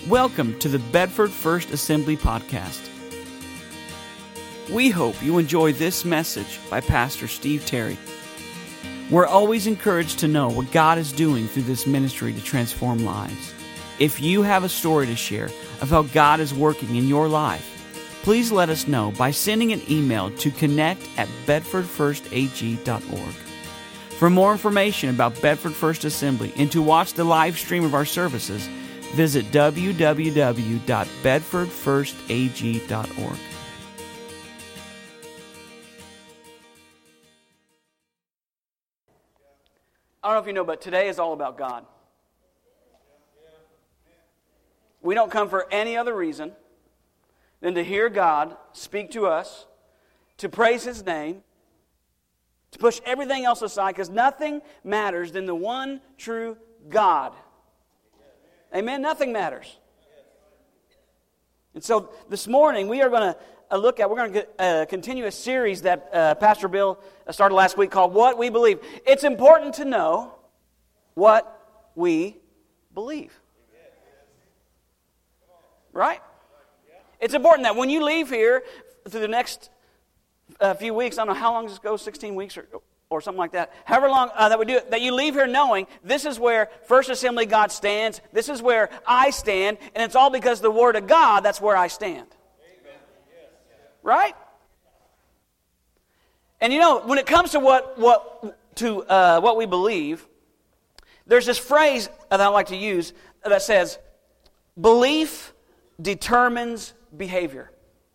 Welcome to the Bedford First Assembly Podcast. We hope you enjoy this message by Pastor Steve Terry. We're always encouraged to know what God is doing through this ministry to transform lives. If you have a story to share of how God is working in your life, please let us know by sending an email to connect@bedfordfirstag.org. For more information about Bedford First Assembly and to watch the live stream of our services, visit www.bedfordfirstag.org. I don't know if you know, but today is all about God. We don't come for any other reason than to hear God speak to us, to praise His name, to push everything else aside, because nothing matters than the one true God. Amen? Nothing matters. And so this morning we are going to we're going to continue a series that Pastor Bill started last week called What We Believe. It's important to know what we believe. Right? It's important that when you leave here through the next few weeks, I don't know how long does this go, 16 weeks or something like that, however long that we do it, that you leave here knowing this is where First Assembly God stands, this is where I stand, and it's all because of the Word of God, that's where I stand. Amen. Right? And you know, when it comes to what we believe, there's this phrase that I like to use that says, belief determines behavior.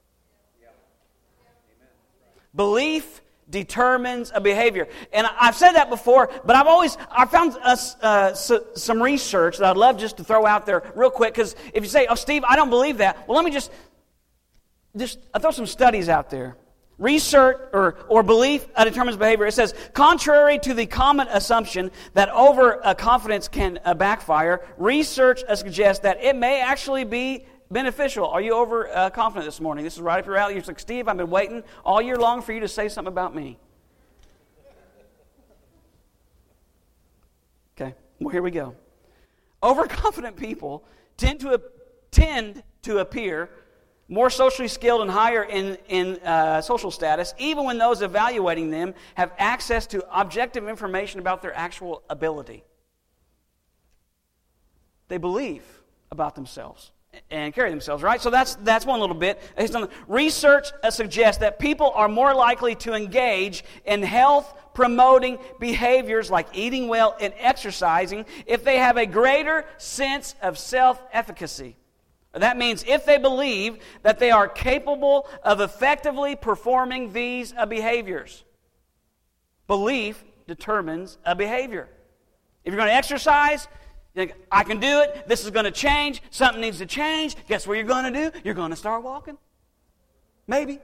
Belief determines a behavior. And I've said that before, but I found some research that I'd love just to throw out there real quick, because if you say, oh, Steve, I don't believe that, well, let me just throw some studies out there. Research or belief determines behavior. It says, contrary to the common assumption that overconfidence can backfire, research suggests that it may actually be beneficial. Are you overconfident this morning? This is right up your alley. You're like, Steve, I've been waiting all year long for you to say something about me. Okay, well, here we go. Overconfident people tend to appear more socially skilled and higher in social status, even when those evaluating them have access to objective information about their actual ability. They believe about themselves and carry themselves, right? So that's one little bit. Research suggests that people are more likely to engage in health-promoting behaviors like eating well and exercising if they have a greater sense of self-efficacy. That means if they believe that they are capable of effectively performing these behaviors. Belief determines a behavior. If you're going to exercise, you think, I can do it, this is going to change, something needs to change, guess what you're going to do? You're going to start walking. Maybe.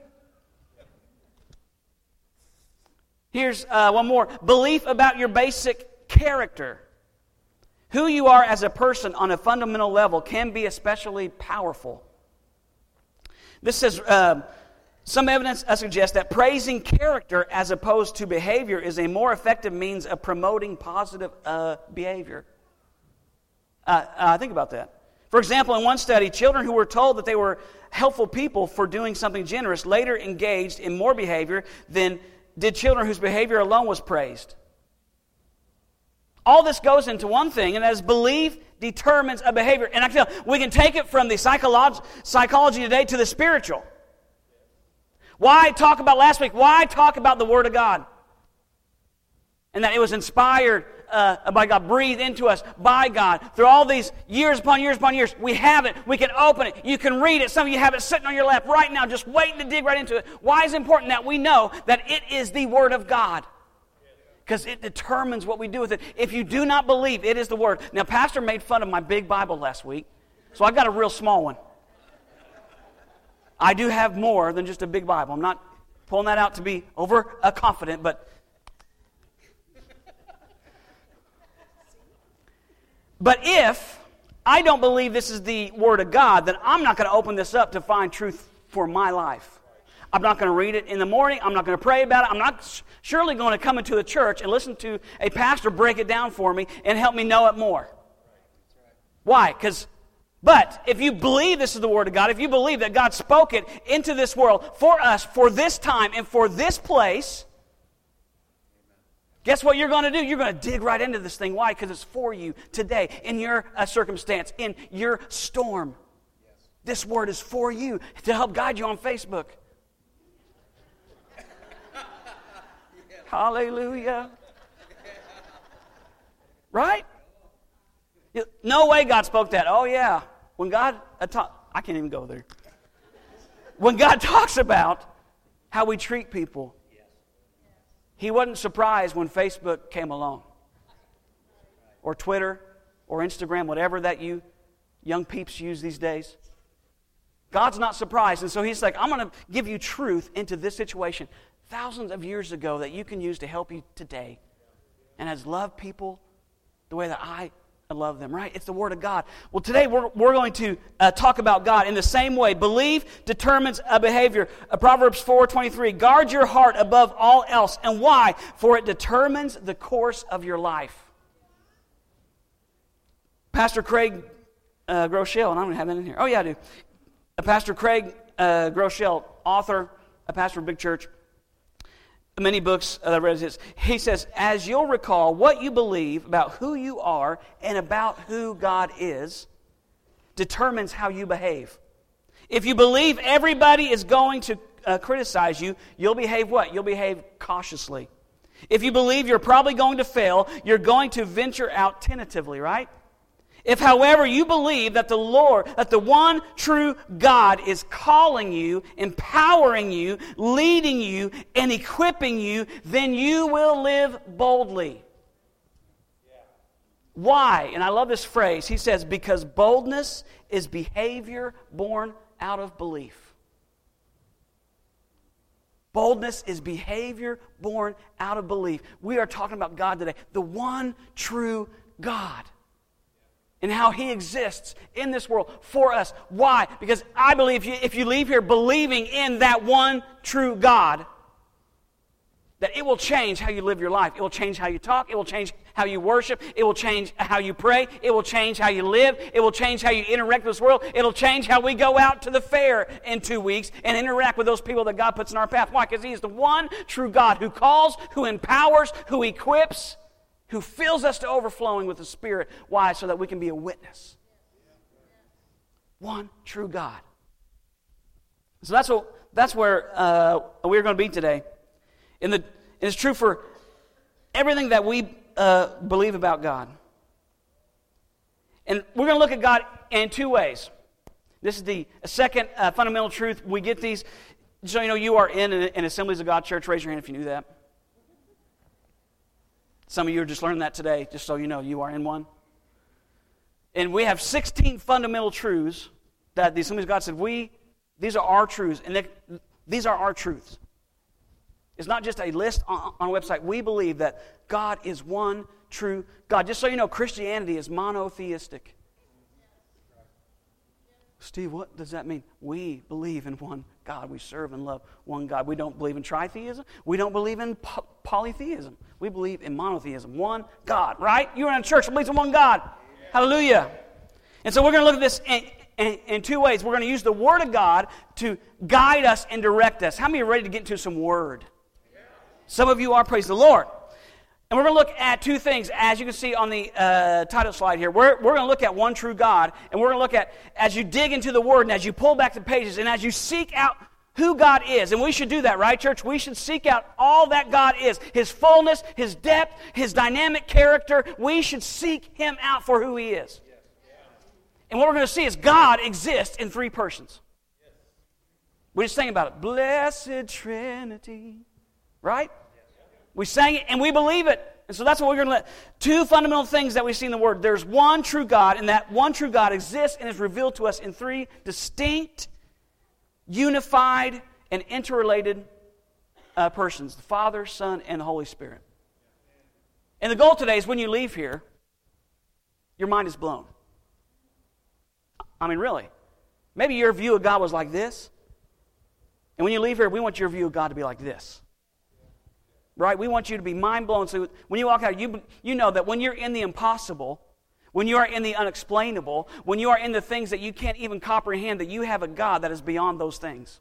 Here's one more. Belief about your basic character. Who you are as a person on a fundamental level can be especially powerful. This says, some evidence suggests that praising character as opposed to behavior is a more effective means of promoting positive behavior. Think about that. For example, in one study, children who were told that they were helpful people for doing something generous later engaged in more behavior than did children whose behavior alone was praised. All this goes into one thing, and that is belief determines a behavior. And I feel we can take it from the psychology today to the spiritual. Why talk about last week? Why talk about the Word of God? And that it was inspired by God, breathed into us by God. Through all these years upon years upon years, we have it. We can open it. You can read it. Some of you have it sitting on your lap right now, just waiting to dig right into it. Why is it important that we know that it is the Word of God? Because it determines what we do with it. If you do not believe it is the Word. Now, Pastor made fun of my big Bible last week, so I got a real small one. I do have more than just a big Bible. I'm not pulling that out to be overconfident, but if I don't believe this is the Word of God, then I'm not going to open this up to find truth for my life. I'm not going to read it in the morning. I'm not going to pray about it. I'm not surely going to come into a church and listen to a pastor break it down for me and help me know it more. Why? Because But if you believe this is the Word of God, if you believe that God spoke it into this world for us, for this time, and for this place, guess what you're going to do? You're going to dig right into this thing. Why? Because it's for you today, in your circumstance, in your storm. This Word is for you to help guide you on Facebook. Hallelujah. Right? No way God spoke that. Oh, yeah. When God, I can't even go there. When God talks about how we treat people, He wasn't surprised when Facebook came along. Or Twitter, or Instagram, whatever that you young peeps use these days. God's not surprised. And so He's like, I'm going to give you truth into this situation thousands of years ago that you can use to help you today. And has loved people the way that I love them, right? It's the Word of God. Well, today we're going to talk about God in the same way. Belief determines a behavior. Proverbs 4:23, guard your heart above all else. And why? For it determines the course of your life. Pastor Craig Groeschel, and I'm going to have that in here. Oh, yeah, I do. Pastor Craig Groeschel, author, a pastor of a big church, many books that I read his. He says, as you'll recall, what you believe about who you are and about who God is determines how you behave. If you believe everybody is going to criticize you, you'll behave what? You'll behave cautiously. If you believe you're probably going to fail, you're going to venture out tentatively, right? If, however, you believe that the Lord, that the one true God is calling you, empowering you, leading you, and equipping you, then you will live boldly. Why? And I love this phrase. He says, because boldness is behavior born out of belief. Boldness is behavior born out of belief. We are talking about God today, the one true God. And how He exists in this world for us. Why? Because I believe if you leave here believing in that one true God, that it will change how you live your life. It will change how you talk. It will change how you worship. It will change how you pray. It will change how you live. It will change how you interact with this world. It will change how we go out to the fair in 2 weeks and interact with those people that God puts in our path. Why? Because He is the one true God who calls, who empowers, who equips, who fills us to overflowing with the Spirit. Why? So that we can be a witness. One true God. So that's where we're going to be today. And it's true for everything that we believe about God. And we're going to look at God in 2 ways. This is the second fundamental truth. We get these. So you know you are in an Assemblies of God church. Raise your hand if you knew that. Some of you are just learning that today, just so you know you are in one. And we have 16 fundamental truths that the Assemblies of God said, these are our truths, and these are our truths. It's not just a list on a website. We believe that God is one true God. Just so you know, Christianity is monotheistic. Steve, what does that mean? We believe in one God. We serve and love one God. We don't believe in tritheism. We don't believe in polytheism. We believe in monotheism. One God, right? You're in a church that believes in one God. Yeah. Hallelujah. And so we're going to look at this in 2 ways. We're going to use the Word of God to guide us and direct us. How many are ready to get into some Word? Yeah. Some of you are, praise the Lord. And we're going to look at 2 things, as you can see on the title slide here. We're going to look at one true God, and we're going to look at, as you dig into the Word, and as you pull back the pages, and as you seek out who God is. And we should do that, right, church? We should seek out all that God is. His fullness, His depth, His dynamic character. We should seek Him out for who He is. And what we're going to see is God exists in 3 persons. We just think about it. Blessed Trinity. Right? We sang it and we believe it. And so that's what we're going to let. 2 fundamental things that we see in the Word. There's one true God, and that one true God exists and is revealed to us in 3 distinct, unified, and interrelated persons. The Father, Son, and the Holy Spirit. And the goal today is when you leave here, your mind is blown. I mean, really. Maybe your view of God was like this. And when you leave here, we want your view of God to be like this. Right? We want you to be mind blown. So when you walk out, you know that when you're in the impossible, when you are in the unexplainable, when you are in the things that you can't even comprehend, that you have a God that is beyond those things.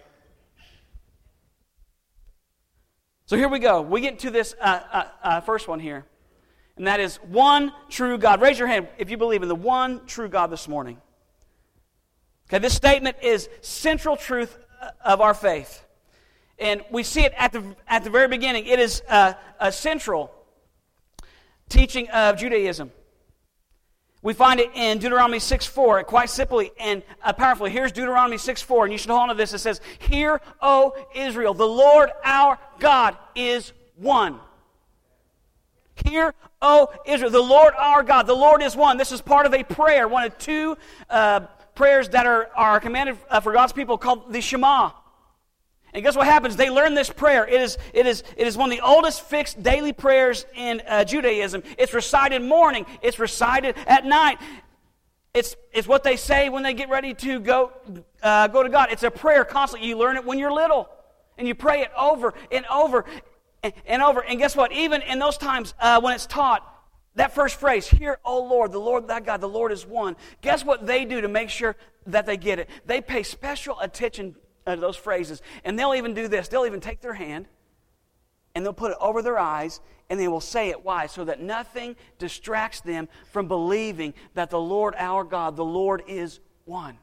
So here we go. We get to this first one here. And that is one true God. Raise your hand if you believe in the one true God this morning. Okay, this statement is central truth of our faith. And we see it at the very beginning. It is a central teaching of Judaism. We find it in Deuteronomy 6:4, quite simply and powerfully. Here's Deuteronomy 6:4, and you should hold on to this. It says, "Hear, O Israel, the Lord our God is one." Hear, O Israel, the Lord our God, the Lord is one. This is part of a prayer, one of two prayers that are commanded for God's people called the Shema. And guess what happens? They learn this prayer. It is one of the oldest fixed daily prayers in Judaism. It's recited morning. It's recited at night. It's what they say when they get ready to go to God. It's a prayer constantly. You learn it when you're little, and you pray it over and over and over. And guess what? Even in those times when it's taught, that first phrase, "Hear, O Lord, the Lord thy God, the Lord is one." Guess what they do to make sure that they get it? They pay special attention to those phrases. And they'll even do this. They'll even take their hand and they'll put it over their eyes and they will say it. Why? So that nothing distracts them from believing that the Lord our God, the Lord is one.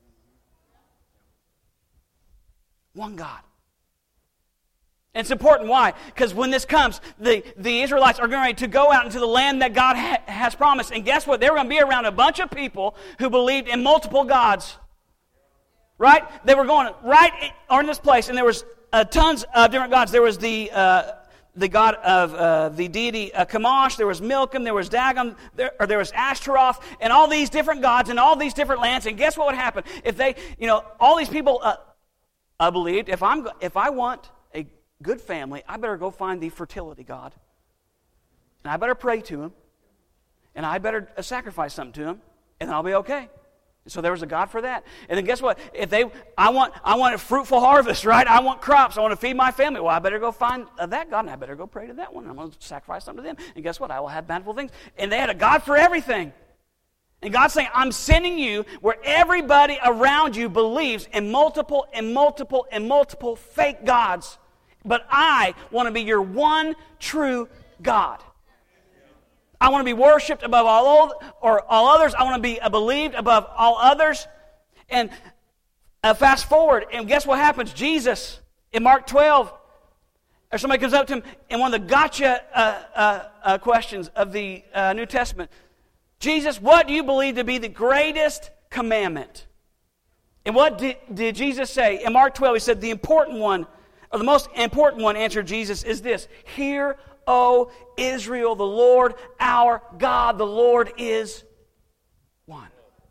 One God. And it's important. Why? Because when this comes, the Israelites are going to go out into the land that God has promised. And guess what? They were going to be around a bunch of people who believed in multiple gods. Right? They were going right in this place, and there was tons of different gods. There was the god of the deity Chemosh. There was Milcom. There was Dagon. There was Ashtaroth, and all these different gods in all these different lands. And guess what would happen if they, all these people believed if I want a good family, I better go find the fertility god, and I better pray to him, and I better sacrifice something to him, and then I'll be okay. So there was a God for that. And then guess what? I want a fruitful harvest, right? I want crops. I want to feed my family. Well, I better go find that God, and I better go pray to that one. I'm going to sacrifice something to them. And guess what? I will have bountiful things. And they had a God for everything. And God's saying, I'm sending you where everybody around you believes in multiple fake gods. But I want to be your one true God. I want to be worshipped above all others. I want to be believed above all others. And fast forward, and guess what happens? Jesus, in Mark 12, or somebody comes up to him in one of the gotcha questions of the New Testament. Jesus, what do you believe to be the greatest commandment? And what did Jesus say? In Mark 12, he said the important one, or the most important one, answered Jesus, is this: Hear, O Israel, the Lord our God, the Lord is one.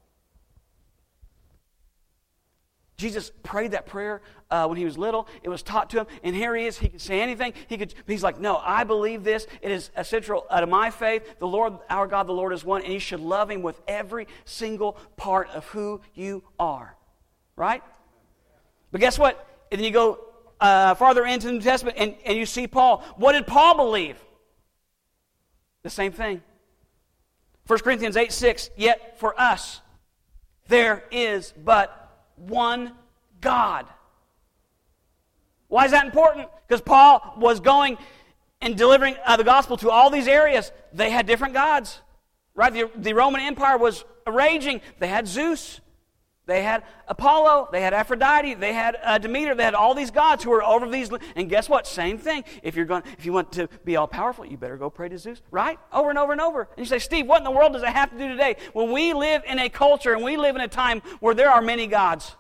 Jesus prayed that prayer when he was little. It was taught to him, and here he is. He could say anything. He's like, no, I believe this. It is essential to my faith. The Lord our God, the Lord is one, and you should love him with every single part of who you are. Right? But guess what? And then you go farther into the New Testament, and you see Paul. What did Paul believe? The same thing. 1 Corinthians 8:6. Yet for us there is but one God. Why is that important? Because Paul was going and delivering the gospel to all these areas. They had different gods. Right? The Roman Empire was raging. They had Zeus. They had Apollo, they had Aphrodite, they had Demeter, they had all these gods who were over these. And guess what? Same thing. If you want to be all powerful, you better go pray to Zeus, right? Over and over and over. And you say, Steve, what in the world does that have to do today? When we live in a culture and we live in a time where there are many gods.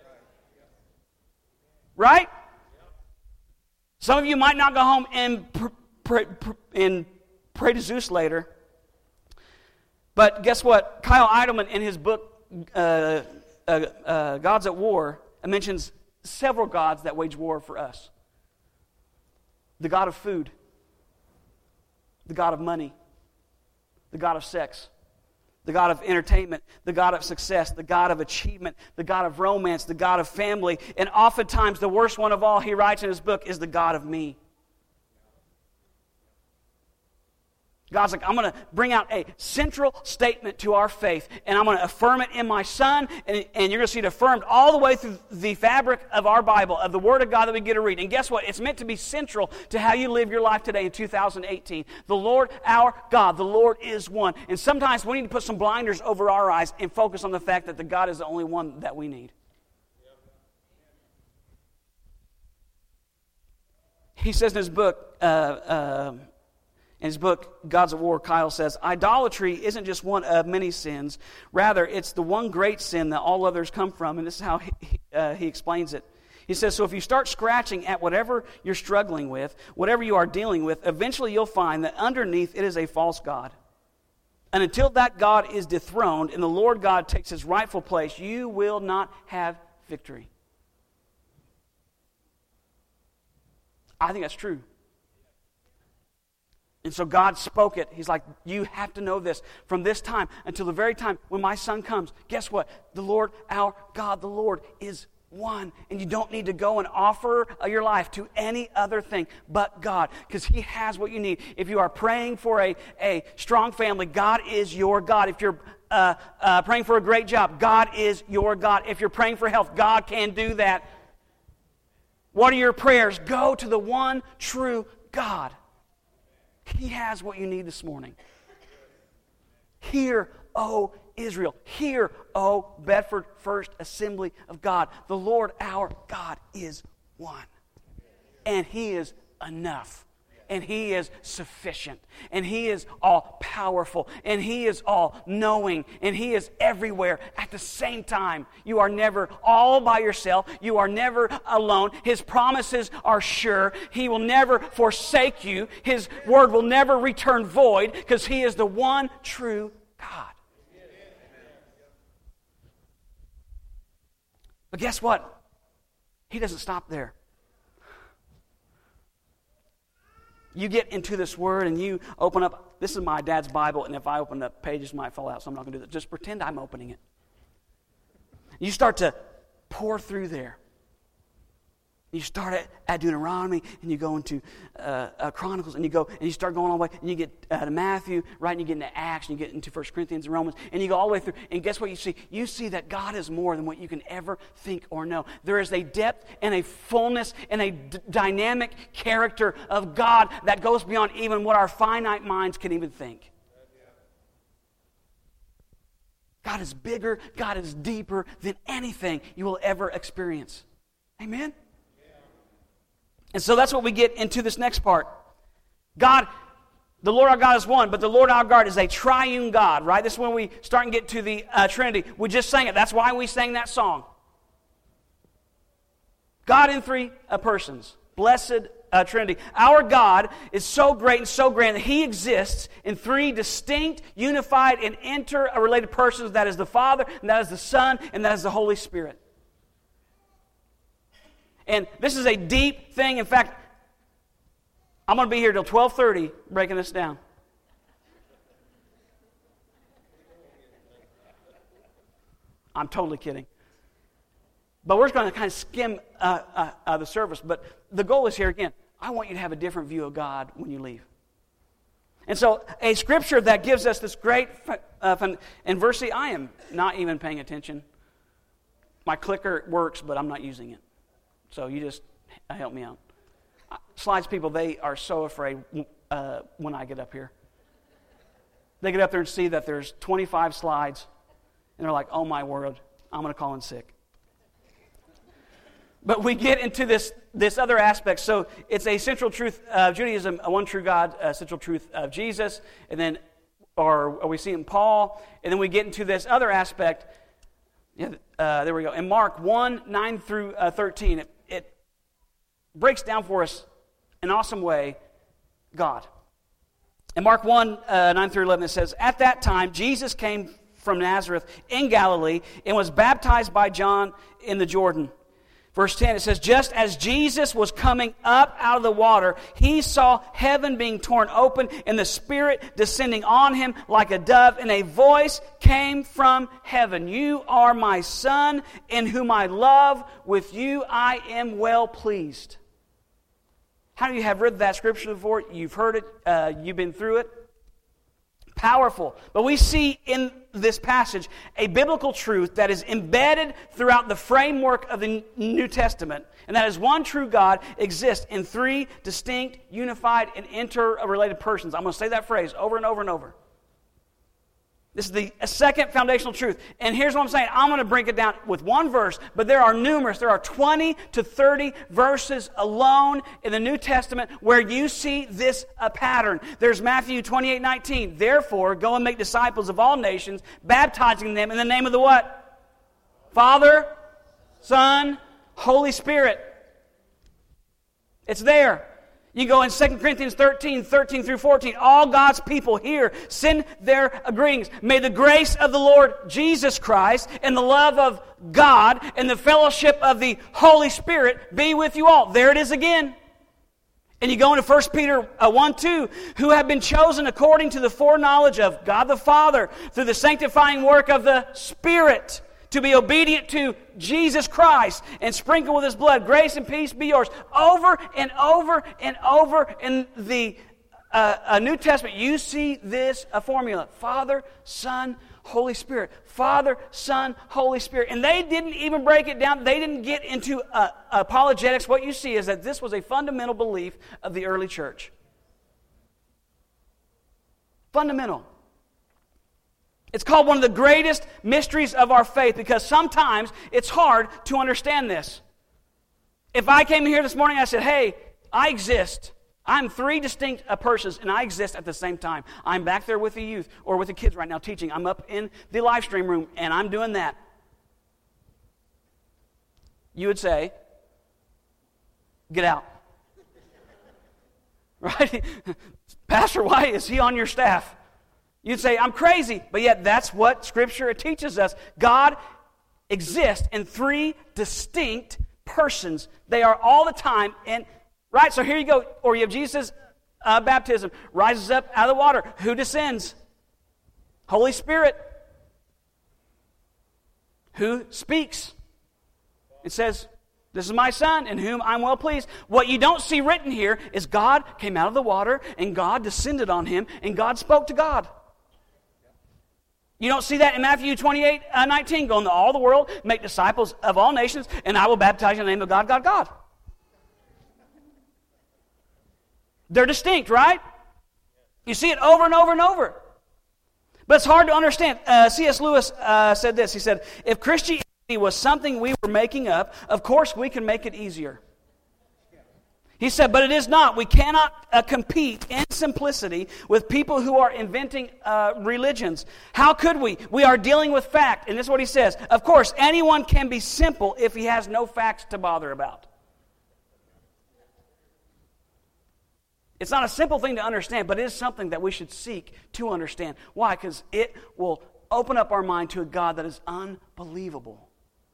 Right? Some of you might not go home and pray to Zeus later. But guess what? Kyle Idleman in his book, Gods at War, mentions several gods that wage war for us. The god of food, the god of money, the god of sex, the god of entertainment, the god of success, the god of achievement, the god of romance, the god of family, and oftentimes the worst one of all, he writes in his book, is the god of me. God's like, I'm going to bring out a central statement to our faith, and I'm going to affirm it in my Son, and you're going to see it affirmed all the way through the fabric of our Bible, of the Word of God that we get to read. And guess what? It's meant to be central to how you live your life today in 2018. The Lord, our God, the Lord is one. And sometimes we need to put some blinders over our eyes and focus on the fact that the God is the only one that we need. He says in his book, Gods at War, Kyle says, idolatry isn't just one of many sins. Rather, it's the one great sin that all others come from. And this is how he explains it. He says, so if you start scratching at whatever you're struggling with, whatever you are dealing with, eventually you'll find that underneath it is a false god. And until that God is dethroned and the Lord God takes his rightful place, you will not have victory. I think that's true. And so God spoke it. He's like, you have to know this. From this time until the very time when my Son comes, guess what? The Lord, our God, the Lord is one. And you don't need to go and offer your life to any other thing but God, because he has what you need. If you are praying for a strong family, God is your God. If you're praying for a great job, God is your God. If you're praying for health, God can do that. What are your prayers? Go to the one true God. He has what you need this morning. Hear, O Israel. Hear, O Bedford First Assembly of God. The Lord our God is one. And he is enough. And he is sufficient. And he is all powerful. And he is all knowing. And he is everywhere at the same time. You are never all by yourself. You are never alone. His promises are sure. He will never forsake you. His word will never return void, because he is the one true God. But guess what? He doesn't stop there. You get into this word and you open up. This is my dad's Bible, and if I open up, pages might fall out, so I'm not going to do that. Just pretend I'm opening it. You start to pour through there. You start at Deuteronomy, and you go into Chronicles, and you start going all the way, and you get to Matthew, right, and you get into Acts, and you get into 1 Corinthians and Romans, and you go all the way through, and guess what you see? You see that God is more than what you can ever think or know. There is a depth and a fullness and a dynamic character of God that goes beyond even what our finite minds can even think. God is bigger, God is deeper than anything you will ever experience. Amen? And so that's what we get into this next part. God, the Lord our God is one, but the Lord our God is a triune God, right? This is when we start and get to the Trinity. We just sang it. That's why we sang that song. God in three persons. Blessed Trinity. Our God is so great and so grand that he exists in three distinct, unified, and interrelated persons. That is the Father, and that is the Son, and that is the Holy Spirit. And this is a deep thing. In fact, I'm going to be here till 12:30 breaking this down. I'm totally kidding. But we're just going to kind of skim the service. But the goal is here again. I want you to have a different view of God when you leave. And so a scripture that gives us this great, and verse, I am not even paying attention. My clicker works, but I'm not using it. So you just help me out. Slides people, they are so afraid when I get up here. They get up there and see that there's 25 slides, and they're like, oh my word, I'm going to call in sick. But we get into this other aspect. So it's a central truth of Judaism, a one true God, a central truth of Jesus, and then, or we see it in Paul, and then we get into this other aspect. There we go. In Mark 1, 9 through 13, it breaks down for us in an awesome way God. In Mark 1, 9 through 11, it says, at that time, Jesus came from Nazareth in Galilee and was baptized by John in the Jordan. Verse 10, it says, just as Jesus was coming up out of the water, he saw heaven being torn open and the Spirit descending on him like a dove, and a voice came from heaven. You are my Son, in whom I love. With you I am well pleased. How many of you have read that scripture before? You've heard it. You've been through it. powerful. But we see in this passage a biblical truth that is embedded throughout the framework of the New Testament, and that is one true God exists in three distinct, unified, and interrelated persons. I'm going to say that phrase over and over and over. This is the second foundational truth. And here's what I'm saying. I'm going to break it down with one verse, but there are numerous. There are 20 to 30 verses alone in the New Testament where you see this pattern. There's Matthew 28:19. Therefore, go and make disciples of all nations, baptizing them in the name of the what? Father, Son, Holy Spirit. It's there. You go in 2 Corinthians 13 through 14. All God's people here send their greetings. May the grace of the Lord Jesus Christ and the love of God and the fellowship of the Holy Spirit be with you all. There it is again. And you go into 1 Peter 1:2, who have been chosen according to the foreknowledge of God the Father through the sanctifying work of the Spirit, to be obedient to Jesus Christ and sprinkle with His blood. Grace and peace be yours. Over and over and over in the New Testament, you see this formula. Father, Son, Holy Spirit. Father, Son, Holy Spirit. And they didn't even break it down. They didn't get into apologetics. What you see is that this was a fundamental belief of the early church. Fundamental. It's called one of the greatest mysteries of our faith because sometimes it's hard to understand this. If I came here this morning and I said, hey, I exist. I'm three distinct persons and I exist at the same time. I'm back there with the youth or with the kids right now teaching. I'm up in the live stream room and I'm doing that. You would say, get out. Right? Pastor, why is he on your staff? You'd say, I'm crazy, but yet that's what Scripture teaches us. God exists in three distinct persons. They are all the time, and right, so here you go. Or you have Jesus' baptism, rises up out of the water. Who descends? Holy Spirit. Who speaks? It says, this is my Son, in whom I'm well pleased. What you don't see written here is God came out of the water, and God descended on Him, and God spoke to God. You don't see that in Matthew 28:19. Go into all the world, make disciples of all nations, and I will baptize you in the name of God, God, God. They're distinct, right? You see it over and over and over. But it's hard to understand. C.S. Lewis said this. He said, if Christianity was something we were making up, of course we can make it easier. He said, but it is not. We cannot compete in simplicity with people who are inventing religions. How could we? We are dealing with fact. And this is what he says. Of course, anyone can be simple if he has no facts to bother about. It's not a simple thing to understand, but it is something that we should seek to understand. Why? Because it will open up our mind to a God that is unbelievable.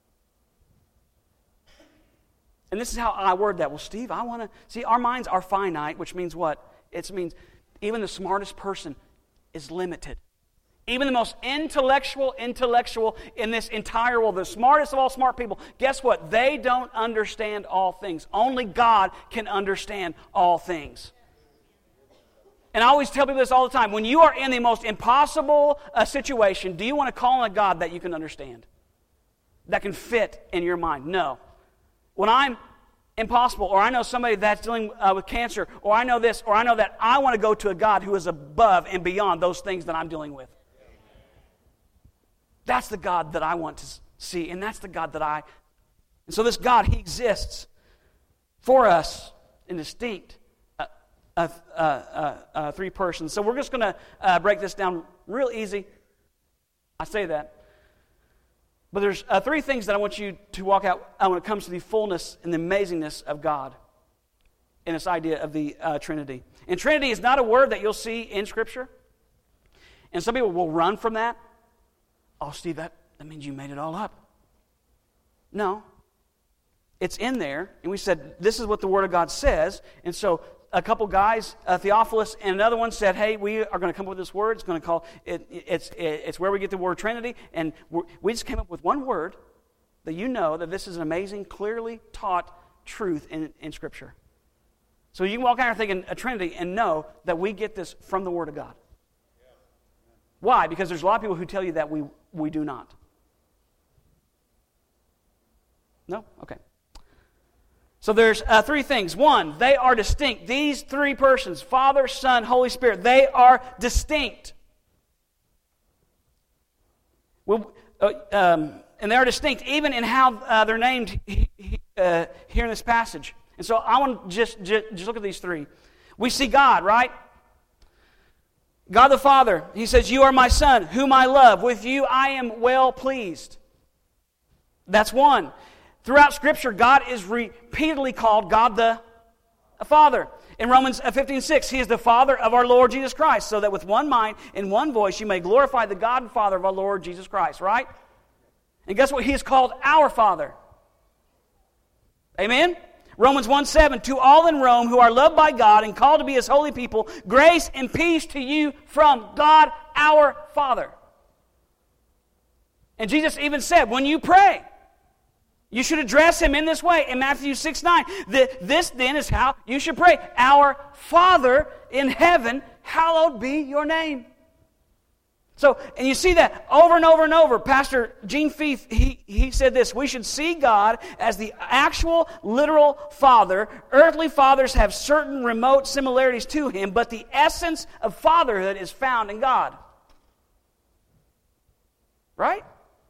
And this is how I word that. Well, Steve, I want to... See, our minds are finite, which means what? It means even the smartest person is limited. Even the most intellectual in this entire world, the smartest of all smart people, guess what? They don't understand all things. Only God can understand all things. And I always tell people this all the time. When you are in the most impossible situation, do you want to call on a God that you can understand? That can fit in your mind? No. When I'm impossible, or I know somebody that's dealing with cancer, or I know this, or I know that, I want to go to a God who is above and beyond those things that I'm dealing with. That's the God that I want to see, and that's the God that I... And so this God, He exists for us in distinct three persons. So we're just going to break this down real easy. I say that. But there's three things that I want you to walk out when it comes to the fullness and the amazingness of God in this idea of the Trinity. And Trinity is not a word that you'll see in Scripture. And some people will run from that. Oh, Steve, that means you made it all up. No. It's in there. And we said, this is what the Word of God says. And so a couple guys, Theophilus and another one, said, hey, we are going to come up with this word. It's going to call it, it's where we get the word Trinity. And we just came up with one word that you know that this is an amazing, clearly taught truth in Scripture. So you can walk out here thinking a Trinity and know that we get this from the Word of God. Why? Because there's a lot of people who tell you that we do not. No? Okay. So there's three things. One, they are distinct. These three persons, Father, Son, Holy Spirit, they are distinct. And they are distinct even in how they're named here in this passage. And so I want to just look at these three. We see God, right? God the Father, He says, "You are my Son, whom I love. With you I am well pleased." That's one. Throughout Scripture, God is repeatedly called God the Father. In Romans 15:6, He is the Father of our Lord Jesus Christ, so that with one mind and one voice you may glorify the God and Father of our Lord Jesus Christ, right? And guess what? He is called our Father. Amen? Romans 1:7, "To all in Rome who are loved by God and called to be His holy people, grace and peace to you from God our Father." And Jesus even said, when you pray, you should address Him in this way. In Matthew 6:9, this then is how you should pray. "Our Father in heaven, hallowed be your name." So, and you see that over and over and over. Pastor Gene Feith, he said this: we should see God as the actual, literal Father. Earthly fathers have certain remote similarities to Him, but the essence of fatherhood is found in God. Right?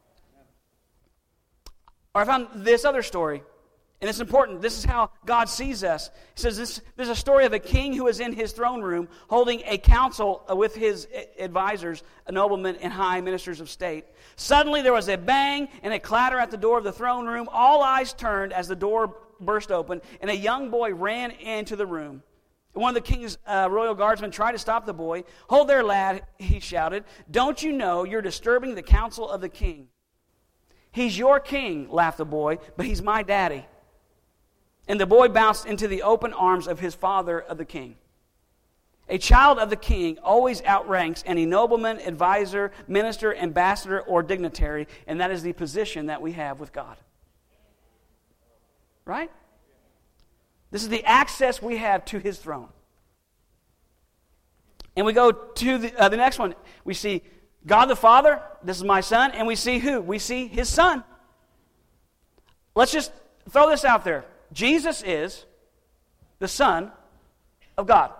Or I found this other story, and it's important. This is how God sees us. He says there's a story of a king who is in his throne room holding a council with his advisors, noblemen and high ministers of state. Suddenly there was a bang and a clatter at the door of the throne room. All eyes turned as the door burst open, and a young boy ran into the room. One of the king's royal guardsmen tried to stop the boy. "Hold there, lad," he shouted. "Don't you know you're disturbing the counsel of the king?" "He's your king," laughed the boy, "but he's my daddy." And the boy bounced into the open arms of his father of the king. A child of the king always outranks any nobleman, advisor, minister, ambassador, or dignitary, and that is the position that we have with God. Right? This is the access we have to His throne. And we go to the next one. We see God the Father, this is my Son, and we see who? We see His Son. Let's just throw this out there. Jesus is the Son of God.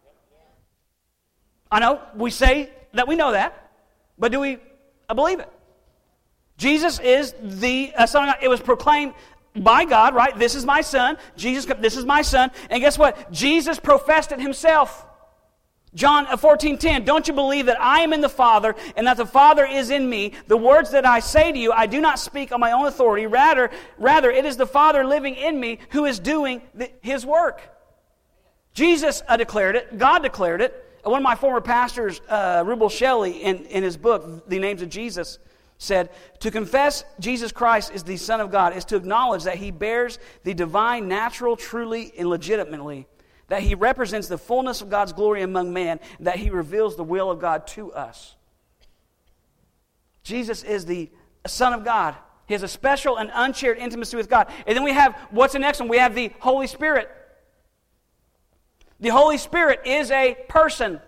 I know we say that we know that, but do we believe it? Jesus is the Son of God. It was proclaimed by God, right? This is my Son. This is my Son. And guess what? Jesus professed it Himself. John 14:10, "Don't you believe that I am in the Father and that the Father is in me? The words that I say to you, I do not speak on my own authority. Rather, it is the Father living in me who is doing His work." Jesus declared it. God declared it. One of my former pastors, Rubel Shelley, in his book, The Names of Jesus, said, "To confess Jesus Christ is the Son of God is to acknowledge that He bears the divine, natural, truly, and legitimately. That He represents the fullness of God's glory among man, and that He reveals the will of God to us." Jesus is the Son of God. He has a special and unshared intimacy with God. And then we have, what's the next one? We have the Holy Spirit. The Holy Spirit is a person.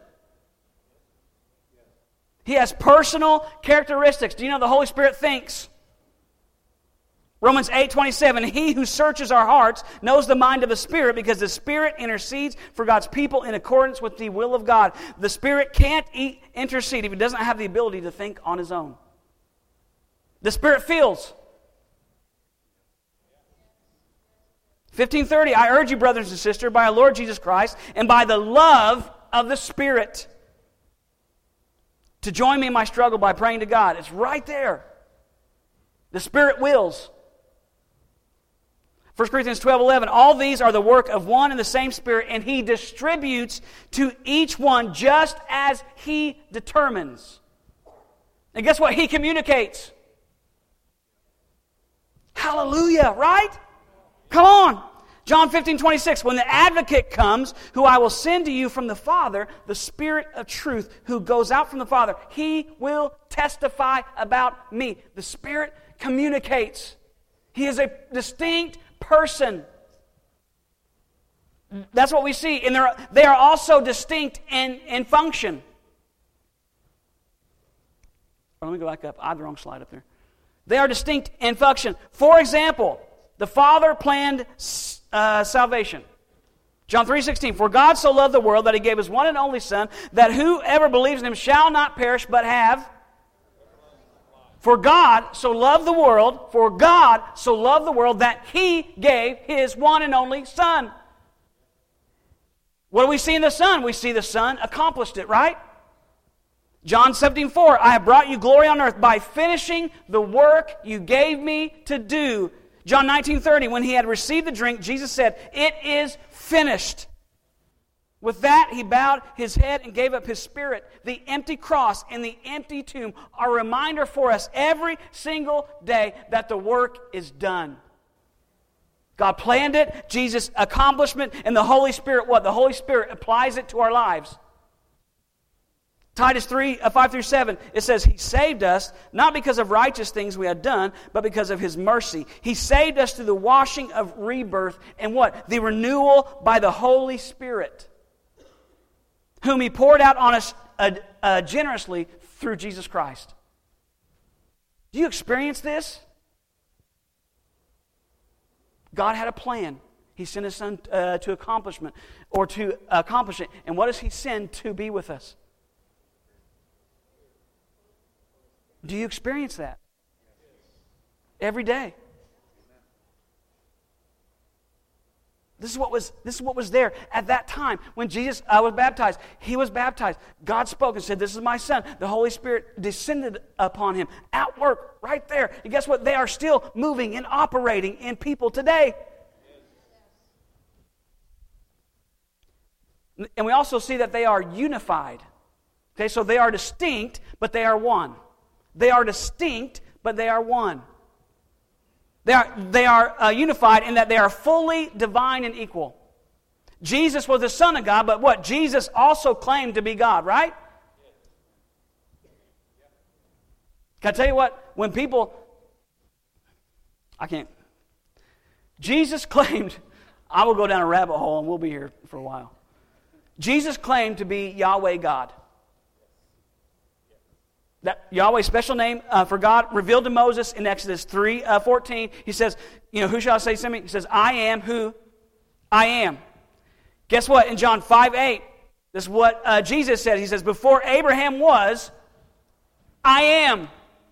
He has personal characteristics. Do you know the Holy Spirit thinks? Romans 8:27, "He who searches our hearts knows the mind of the Spirit, because the Spirit intercedes for God's people in accordance with the will of God." The Spirit can't intercede if He doesn't have the ability to think on His own. The Spirit feels. 15:30, "I urge you, brothers and sisters, by our Lord Jesus Christ and by the love of the Spirit, to join me in my struggle by praying to God." It's right there. The Spirit wills. 1 Corinthians 12:11, "All these are the work of one and the same Spirit, and He distributes to each one just as He determines." And guess what? He communicates. Hallelujah, right? Come on. John 15:26, "When the Advocate comes, who I will send to you from the Father, the Spirit of truth, who goes out from the Father, He will testify about me." The Spirit communicates. He is a distinct person. That's what we see. And they are also distinct in function. Or let me go back up. I had the wrong slide up there. They are distinct in function. For example, the Father planned salvation. John 3:16, for God so loved the world that He gave His one and only Son, that whoever believes in Him shall not perish but have. For God so loved the world, that He gave His one and only Son. What do we see in the Son? We see the Son accomplished it, right? John 17:4, I have brought you glory on earth by finishing the work you gave me to do. John 19:30, when He had received the drink, Jesus said, it is finished. With that, He bowed His head and gave up His spirit. The empty cross and the empty tomb are a reminder for us every single day that the work is done. God planned it, Jesus' accomplishment, and the Holy Spirit, what? The Holy Spirit applies it to our lives. Titus 3:5-7, it says, He saved us, not because of righteous things we had done, but because of His mercy. He saved us through the washing of rebirth and what? The renewal by the Holy Spirit, whom He poured out on us generously through Jesus Christ. Do you experience this? God had a plan. He sent His Son to accomplishment, or to accomplish it. And what does He send to be with us? Do you experience that? Every day. This is what was there at that time when Jesus was baptized. He was baptized. God spoke and said, this is my Son. The Holy Spirit descended upon Him. At work, right there. And guess what? They are still moving and operating in people today. And we also see that they are unified. Okay, so they are distinct, but they are one. They are distinct, but they are one. They are unified in that they are fully divine and equal. Jesus was the Son of God, but what? Jesus also claimed to be God, right? Can I tell you what? When people... Jesus claimed... I will go down a rabbit hole and we'll be here for a while. Jesus claimed to be Yahweh God. That Yahweh's special name for God revealed to Moses in Exodus 3:14. He says, who shall I say send me? He says, I am who I am. Guess what? In John 5:8, this is what Jesus said. He says, before Abraham was, I am.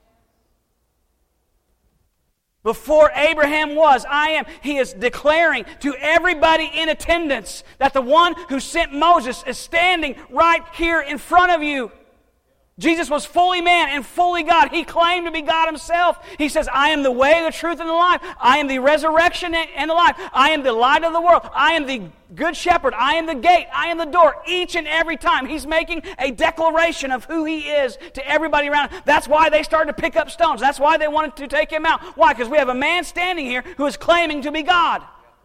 Before Abraham was, I am. He is declaring to everybody in attendance that the one who sent Moses is standing right here in front of you. Jesus was fully man and fully God. He claimed to be God Himself. He says, I am the way, the truth, and the life. I am the resurrection and the life. I am the light of the world. I am the good shepherd. I am the gate. I am the door. Each and every time He's making a declaration of who He is to everybody around Him. That's why they started to pick up stones. That's why they wanted to take Him out. Why? Because we have a man standing here who is claiming to be God.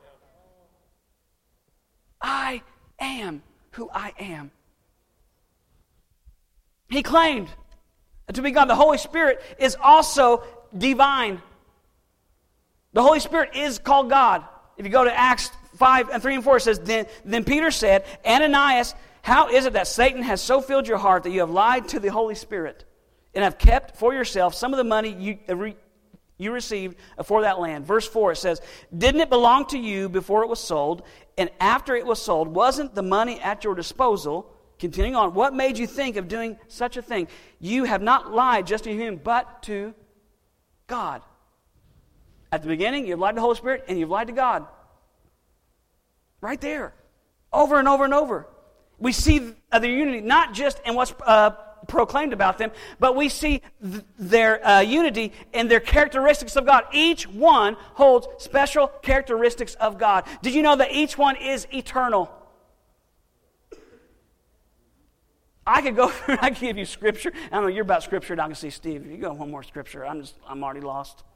I am who I am. He claimed to be God. The Holy Spirit is also divine. The Holy Spirit is called God. If you go to Acts 5:3-4, it says, Then Peter said, Ananias, how is it that Satan has so filled your heart that you have lied to the Holy Spirit and have kept for yourself some of the money you received for that land? Verse 4, it says, didn't it belong to you before it was sold? And after it was sold, wasn't the money at your disposal? Continuing on, what made you think of doing such a thing? You have not lied just to human, but to God. At the beginning, you've lied to the Holy Spirit, and you've lied to God. Right there. Over and over and over. We see the unity, not just in what's proclaimed about them, but we see their unity and their characteristics of God. Each one holds special characteristics of God. Did you know that each one is eternal? I could go through, I could give you scripture. I know you're about scripture, and I can see Steve. If you go one more scripture, I'm already lost.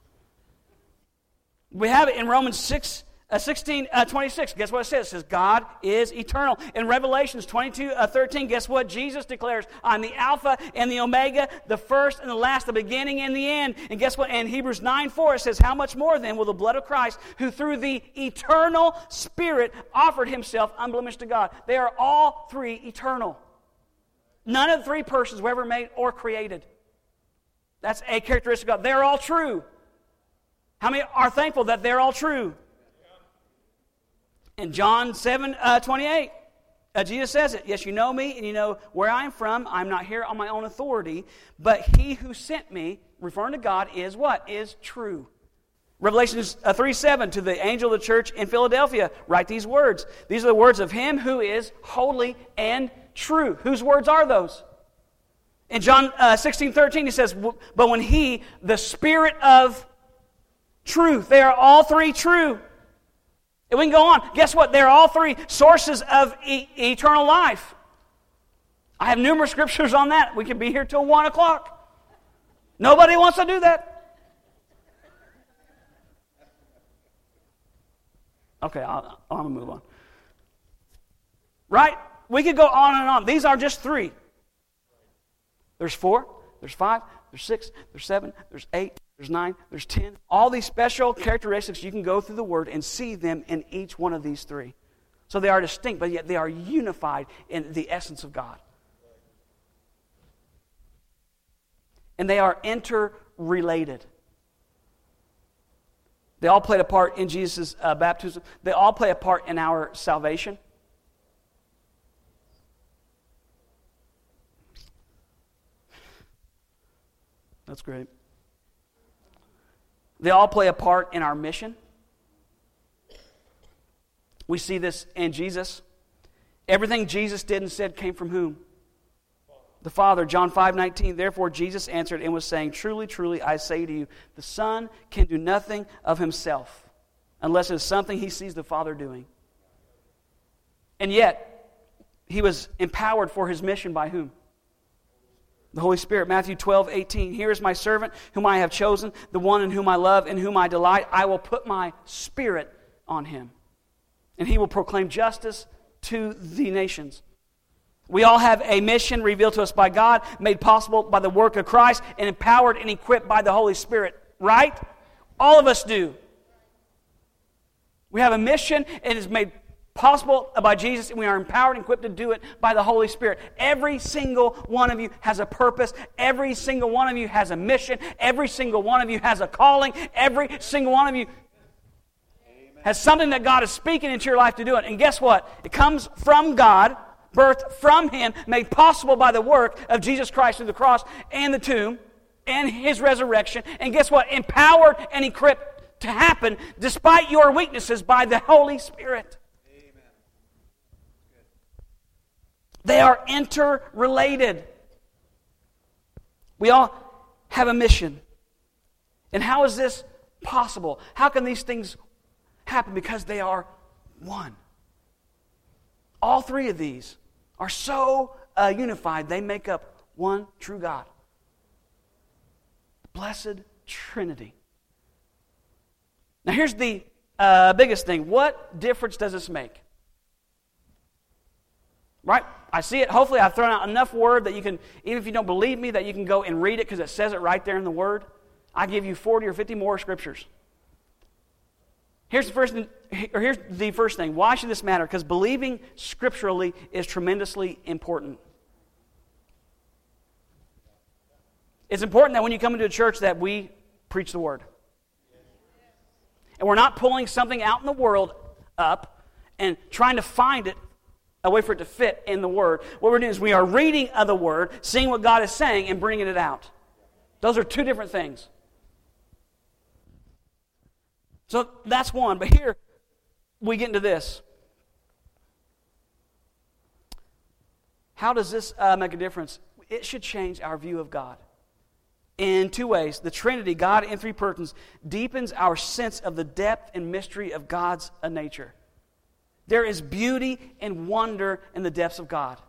We have it in Romans 16:26. Guess what it says? It says, God is eternal. In Revelations 22:13, guess what Jesus declares? I'm the Alpha and the Omega, the first and the last, the beginning and the end. And guess what? In Hebrews 9:4, it says, how much more then will the blood of Christ, who through the eternal Spirit offered Himself unblemished to God? They are all three eternal. None of the three persons were ever made or created. That's a characteristic of God. They're all true. How many are thankful that they're all true? In John 7:28, Jesus says it. Yes, you know me and you know where I'm from. I'm not here on my own authority, but he who sent me, referring to God, is what? Is true. Revelation 3:7, to the angel of the church in Philadelphia, write these words. These are the words of him who is holy and true. Whose words are those? In John 16:13, he says, but when he, the Spirit of truth, they are all three true. And we can go on. Guess what? They're all three sources of eternal life. I have numerous scriptures on that. We could be here till 1 o'clock. Nobody wants to do that. Okay, I'm going to move on. Right? We could go on and on. These are just three. There's 4, there's 5, there's 6, there's 7, there's 8, there's 9, there's 10. All these special characteristics, you can go through the Word and see them in each one of these three. So they are distinct, but yet they are unified in the essence of God. And they are interrelated. They all played a part in Jesus' baptism. They all play a part in our salvation. That's great. They all play a part in our mission. We see this in Jesus. Everything Jesus did and said came from whom? The Father. John 5:19. Therefore Jesus answered and was saying, truly, truly, I say to you, the Son can do nothing of himself unless it is something he sees the Father doing. And yet, he was empowered for his mission by whom? The Holy Spirit. Matthew 12:18. Here is my servant whom I have chosen, the one in whom I love, in whom I delight. I will put my Spirit on him, and he will proclaim justice to the nations. We all have a mission revealed to us by God, made possible by the work of Christ, and empowered and equipped by the Holy Spirit. Right? All of us do. We have a mission, and it is made possible by Jesus, and we are empowered and equipped to do it by the Holy Spirit. Every single one of you has a purpose. Every single one of you has a mission. Every single one of you has a calling. Every single one of you has something that God is speaking into your life to do it. And guess what? It comes from God, birthed from Him, made possible by the work of Jesus Christ through the cross and the tomb and His resurrection. And guess what? Empowered and equipped to happen despite your weaknesses by the Holy Spirit. They are interrelated. We all have a mission. And how is this possible? How can these things happen? Because they are one. All three of these are so unified, they make up one true God. Blessed Trinity. Now here's the biggest thing. What difference does this make? Right? I see it. Hopefully I've thrown out enough word that you can, even if you don't believe me, that you can go and read it because it says it right there in the Word. I give you 40 or 50 more scriptures. Here's the first thing. Why should this matter? Because believing scripturally is tremendously important. It's important that when you come into a church that we preach the Word. And we're not pulling something out in the world up and trying to find it a way for it to fit in the Word. What we're doing is we are reading of the Word, seeing what God is saying, and bringing it out. Those are two different things. So that's one. But here we get into this. How does this make a difference? It should change our view of God in two ways. The Trinity, God in three persons, deepens our sense of the depth and mystery of God's nature. There is beauty and wonder in the depths of God.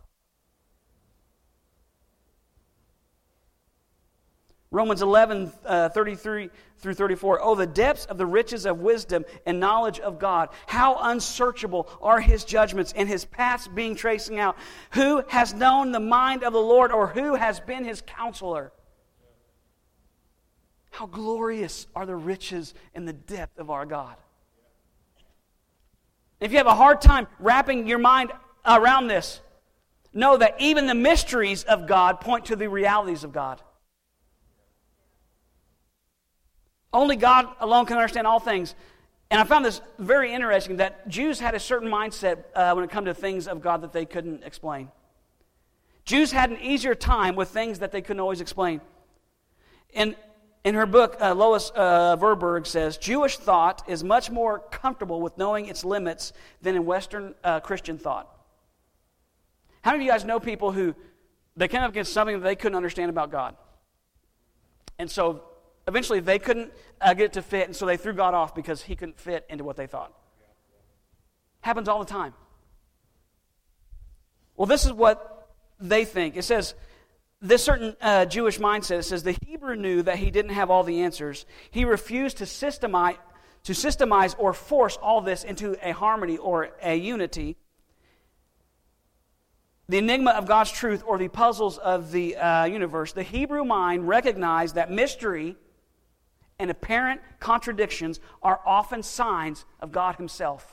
Romans 11:33 through 34. Oh, the depths of the riches of wisdom and knowledge of God. How unsearchable are His judgments and His paths being tracing out. Who has known the mind of the Lord, or who has been His counselor? How glorious are the riches and the depth of our God. If you have a hard time wrapping your mind around this, know that even the mysteries of God point to the realities of God. Only God alone can understand all things. And I found this very interesting, that Jews had a certain mindset when it came to things of God that they couldn't explain. Jews had an easier time with things that they couldn't always explain. In her book, Lois Verberg says, Jewish thought is much more comfortable with knowing its limits than in Western Christian thought. How many of you guys know people who, they came up against something that they couldn't understand about God? And so eventually they couldn't get it to fit, and so they threw God off because he couldn't fit into what they thought. Happens all the time. Well, this is what they think. It says, this certain Jewish mindset, it says, the Hebrew knew that he didn't have all the answers. He refused to systemize or force all this into a harmony or a unity. The enigma of God's truth or the puzzles of the universe. The Hebrew mind recognized that mystery and apparent contradictions are often signs of God himself.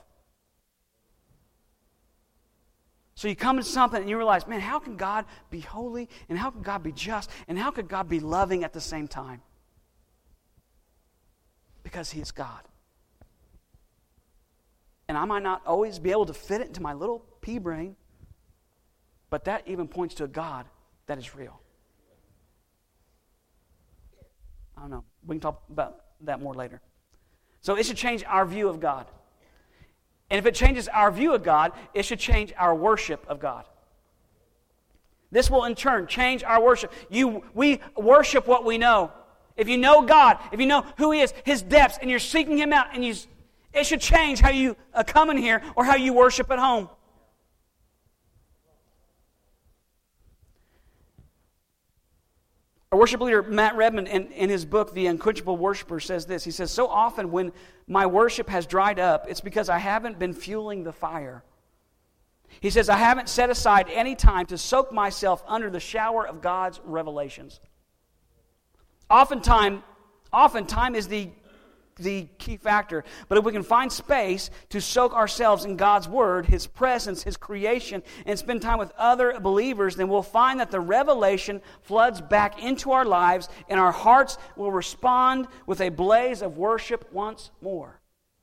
So you come to something and you realize, man, how can God be holy, and how can God be just, and how could God be loving at the same time? Because he is God. And I might not always be able to fit it into my little pea brain, but that even points to a God that is real. I don't know. We can talk about that more later. So it should change our view of God. And if it changes our view of God, it should change our worship of God. This will in turn change our worship. We worship what we know. If you know God, if you know who he is, his depths, and you're seeking him out, and it should change how you come in here or how you worship at home. Our worship leader, Matt Redman, in his book, The Unquenchable Worshiper, says this. He says, so often when my worship has dried up, it's because I haven't been fueling the fire. He says, I haven't set aside any time to soak myself under the shower of God's revelations. Oftentimes is the key factor. But if we can find space to soak ourselves in God's Word, his presence, his creation, and spend time with other believers, then we'll find that the revelation floods back into our lives, and our hearts will respond with a blaze of worship once more.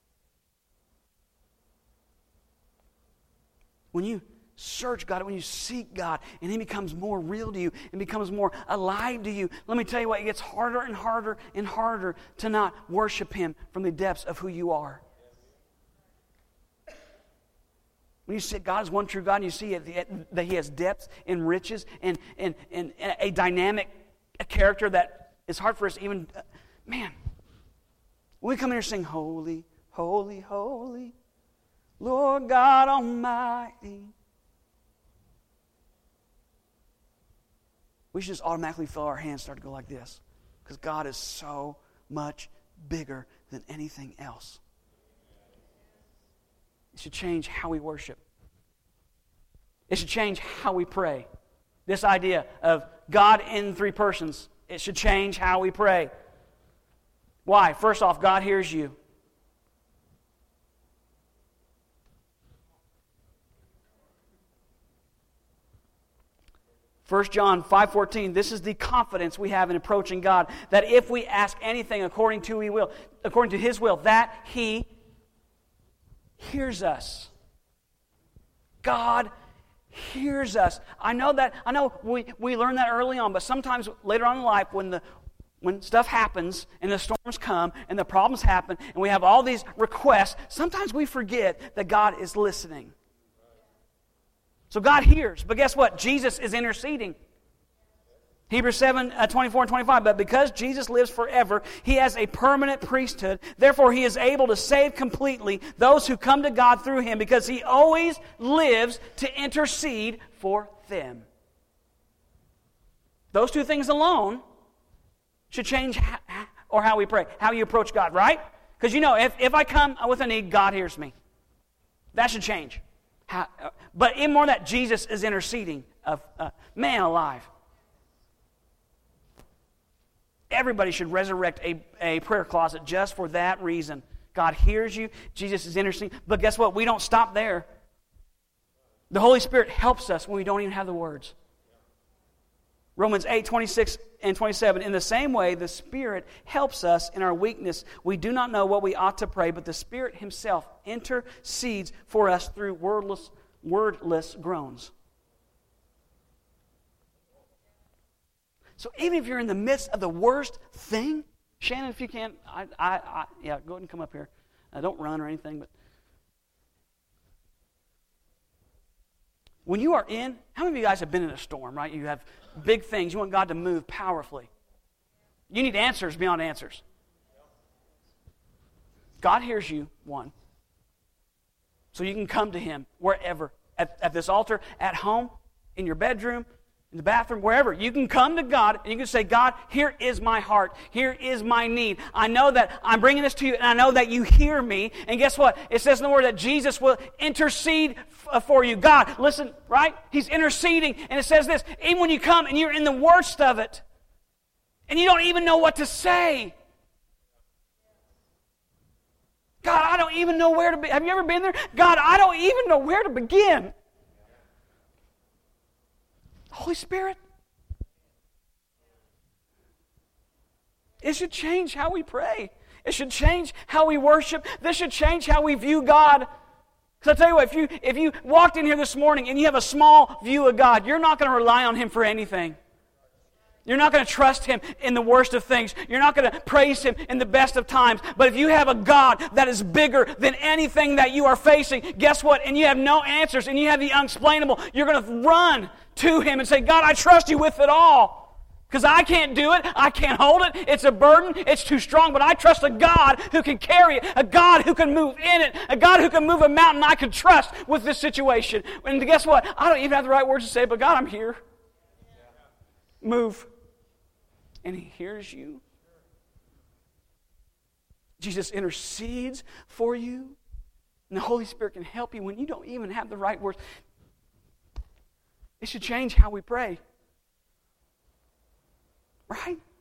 When you search God, when you seek God, and he becomes more real to you and becomes more alive to you, let me tell you what, it gets harder and harder and harder to not worship him from the depths of who you are. When you see God as one true God, and you see that he has depths and riches and a dynamic character that is hard for us to even, man, when we come in here and sing, holy, holy, holy, Lord God Almighty, we should just automatically feel our hands start to go like this, because God is so much bigger than anything else. It should change how we worship. It should change how we pray. This idea of God in three persons, it should change how we pray. Why? First off, God hears you. First John 5:14, this is the confidence we have in approaching God, that if we ask anything according to his will, that he hears us. God hears us. I know we learn that early on, but sometimes later on in life when stuff happens and the storms come and the problems happen and we have all these requests, sometimes we forget that God is listening. So God hears, but guess what? Jesus is interceding. Hebrews 7:24 and 25, but because Jesus lives forever, he has a permanent priesthood. Therefore, he is able to save completely those who come to God through him, because he always lives to intercede for them. Those two things alone should change how we pray, how you approach God, right? Because if I come with a need, God hears me. That should change. But even more than that, Jesus is interceding. Man alive. Everybody should resurrect a prayer closet just for that reason. God hears you. Jesus is interceding. But guess what? We don't stop there. The Holy Spirit helps us when we don't even have the words. Romans 8:26 and 27. In the same way, the Spirit helps us in our weakness. We do not know what we ought to pray, but the Spirit Himself intercedes for us through wordless groans. So even if you're in the midst of the worst thing, Shannon, if you can, go ahead and come up here. Don't run or anything, but when you are in, how many of you guys have been in a storm, right? You have big things. You want God to move powerfully. You need answers beyond answers. God hears you, one. So you can come to Him wherever. At this altar, at home, in your bedroom, in the bathroom, wherever. You can come to God and you can say, God, here is my heart. Here is my need. I know that I'm bringing this to you and I know that you hear me. And guess what? It says in the Word that Jesus will intercede for you. God, listen, right? He's interceding. And it says this, even when you come and you're in the worst of it and you don't even know what to say. God, I don't even know where to be. Have you ever been there? God, I don't even know where to begin. Holy Spirit. It should change how we pray. It should change how we worship. This should change how we view God. Because I tell you what, if you walked in here this morning and you have a small view of God, you're not going to rely on Him for anything. You're not going to trust Him in the worst of things. You're not going to praise Him in the best of times. But if you have a God that is bigger than anything that you are facing, guess what? And you have no answers and you have the unexplainable, you're going to run to Him and say, God, I trust you with it all. Because I can't do it. I can't hold it. It's a burden. It's too strong. But I trust a God who can carry it. A God who can move in it. A God who can move a mountain I can trust with this situation. And guess what? I don't even have the right words to say, but God, I'm here. Move. And He hears you. Jesus intercedes for you. And the Holy Spirit can help you when you don't even have the right words. It should change how we pray. Right?